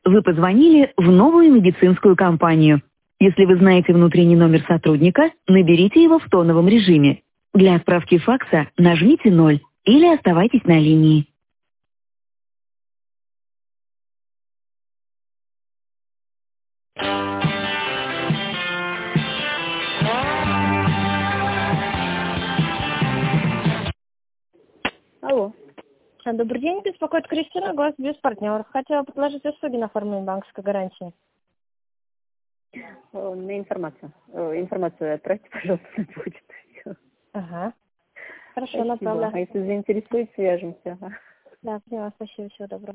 Вы позвонили в новую медицинскую компанию. Если вы знаете внутренний номер сотрудника, наберите его в тоновом режиме. Для отправки факса нажмите 0 или оставайтесь на линии. Алло. Добрый день, беспокоит Кристина, глаз без партнеров. Хотела предложить услуги на оформление банковской гарантии. На информацию. Информацию отправьте, пожалуйста, на почту. Ага. Хорошо, Спасибо. направляю. А если заинтересует, свяжемся. Да, поняла, спасибо, всего доброго.